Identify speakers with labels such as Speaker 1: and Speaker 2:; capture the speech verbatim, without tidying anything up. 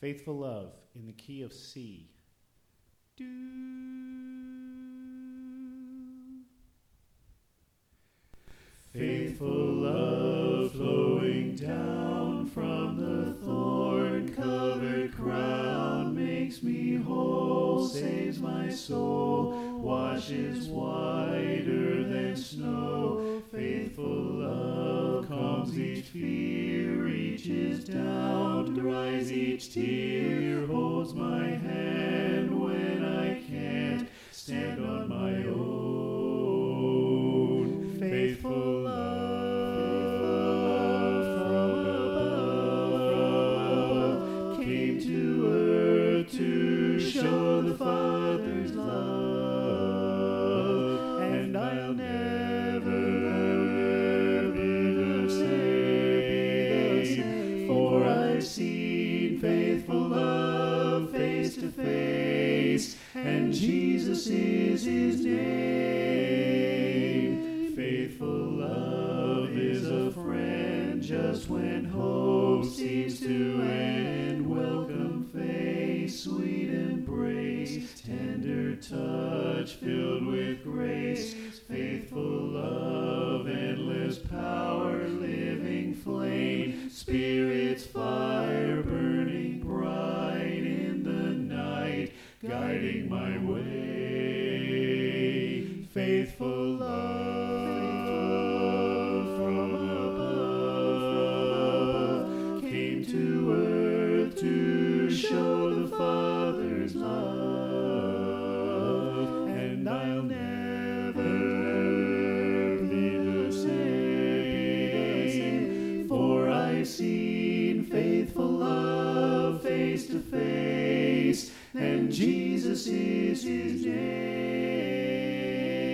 Speaker 1: Faithful Love in the key of C. Do. Faithful love flowing down from the thorn-covered crown makes me whole, saves my soul, washes whiter than snow. Faithful love calms each fear, reaches down, dries each tear, holds my hand when I can't stand on my own. Faithful love from above came to earth to show the Father's love, and I'll never, ever be the same, for I've seen faithful love face to face, and Jesus is his name. Faithful love is a friend just when hope seems to end. Welcome face, sweet embrace, tender touch filled with grace. Faithful love, endless power, living flame, Spirit's fire burning bright in the night, guiding my way. Faithful love from above came to earth to show the Father's love, and I'll never be the same, for I've seen faithful love face to face, and Jesus is his name.